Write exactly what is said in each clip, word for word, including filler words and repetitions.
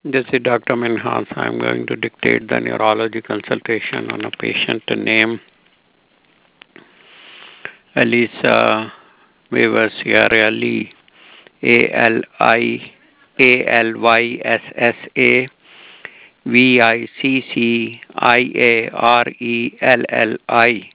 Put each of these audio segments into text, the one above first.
This is Doctor Minhas. I'm going to dictate the neurology consultation on a patient named Alisa Viversia Lee, A L I A L Y S S A V I C C I A R E L L I.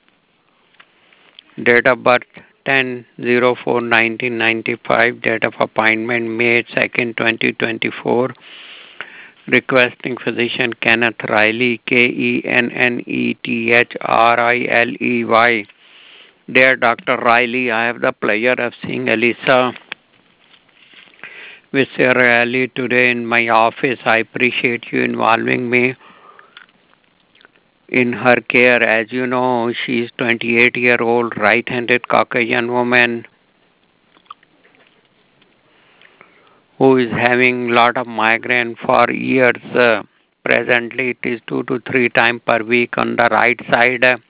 Date of birth ten oh four nineteen ninety-five. Date of appointment May second twenty twenty-four. Requesting physician Kenneth Riley, K E N N E T H R I L E Y. Dear Doctor Riley, I have the pleasure of seeing Elisa Viscerelli today in my office. I appreciate you involving me in her care. As you know, she is twenty-eight year old right-handed Caucasian woman who is having lot of migraine for years. Uh, presently, it is two to three times per week on the right side. Uh,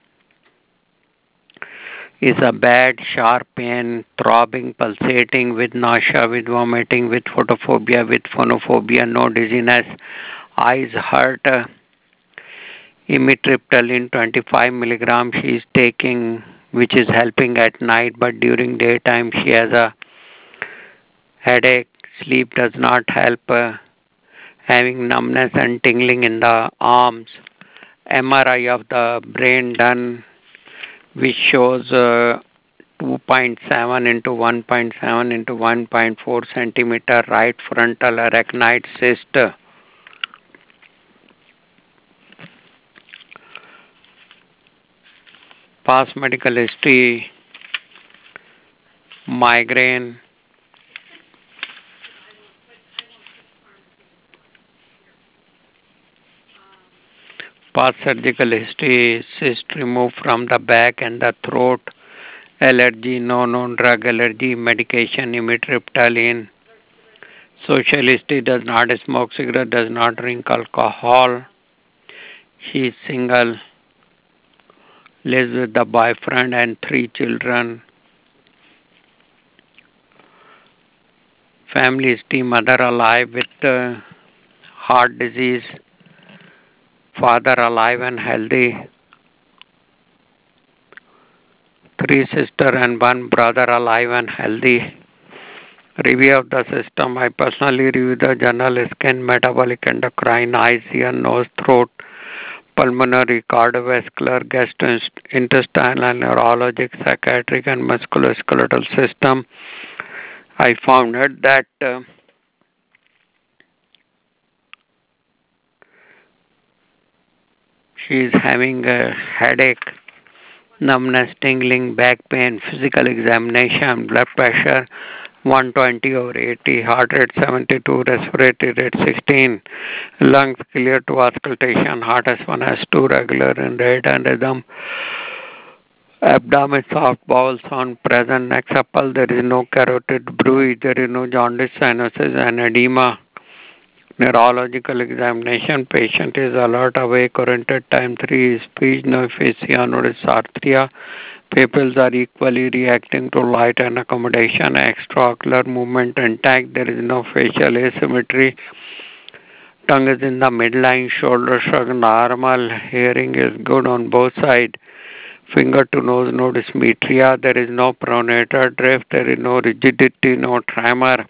is a bad, sharp pain, throbbing, pulsating, with nausea, with vomiting, with photophobia, with phonophobia, no dizziness, eyes hurt. Uh, Amitriptyline twenty-five milligram she is taking, which is helping at night, but during daytime she has a headache. Sleep does not help. Uh, having numbness and tingling in the arms. M R I of the brain done, which shows uh, two point seven into one point seven into one point four centimeter right frontal arachnoid cyst. Past medical history, migraine, past surgical history, cyst removed from the back and the throat, allergy, no known drug allergy, medication, amitriptyline. Social history, does not smoke cigarette, does not drink alcohol. She is single, lives with the boyfriend and three children. Family history, mother alive with uh, heart disease, father alive and healthy, three sister and one brother alive and healthy. Review of the system. I personally review the general skin, metabolic, endocrine, eyes, ear, nose, throat, pulmonary, cardiovascular, gastrointestinal, neurologic, psychiatric, and musculoskeletal system. I found out that uh, she is having a headache, numbness, tingling, back pain, physical examination, blood pressure one twenty over eighty, heart rate seventy-two, respiratory rate sixteen, lungs clear to auscultation, heart S one, S two regular in rate and rhythm, abdomen soft, bowel sound present, neck supple, there is no carotid bruise, there is no jaundice, sinuses and edema. Neurological examination, patient is alert, awake, oriented, time three, speech, no aphasia, no dysarthria. Pupils are equally reacting to light and accommodation, extraocular movement intact, there is no facial asymmetry. Tongue is in the midline, shoulder shrug normal, hearing is good on both sides. Finger to nose, no dysmetria, there is no pronator drift, there is no rigidity, no tremor.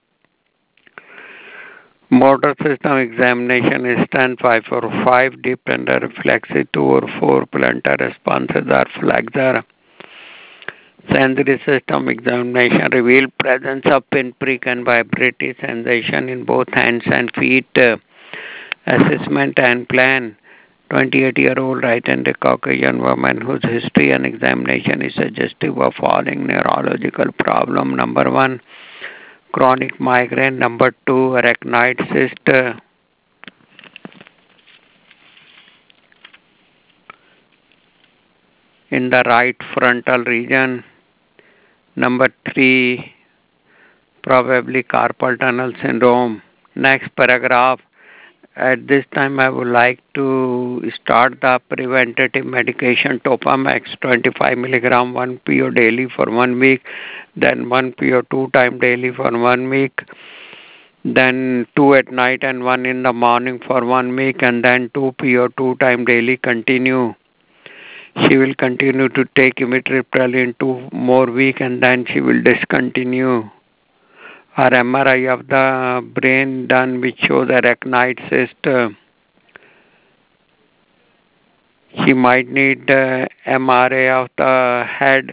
Motor system examination is strength five or five, deep tender reflexive two or four, plantar responses are flexor. Sensory system examination revealed presence of pinprick and vibratory sensation in both hands and feet. Uh, assessment and plan. twenty-eight year old right-handed Caucasian woman whose history and examination is suggestive of following neurological problem. Number one, chronic migraine. Number two, arachnoid cyst. In the right frontal region. Number three, probably carpal tunnel syndrome. Next paragraph. At this time, I would like to start the preventative medication Topamax twenty-five milligram one P O daily for one week, then one P O two time daily for one week. then two at night and one in the morning for one week, and then two p or two time daily continue. She will continue to take amitriptyline in two more week, and then she will discontinue. Her M R I of the brain done which shows arachnoid cyst. Uh, she might need uh, M R I of the head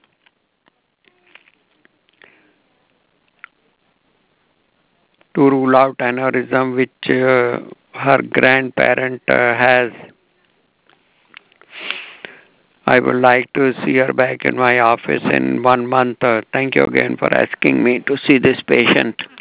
to rule out aneurysm which uh, her grandparent uh, has. I would like to see her back in my office in one month. Uh, thank you again for asking me to see this patient.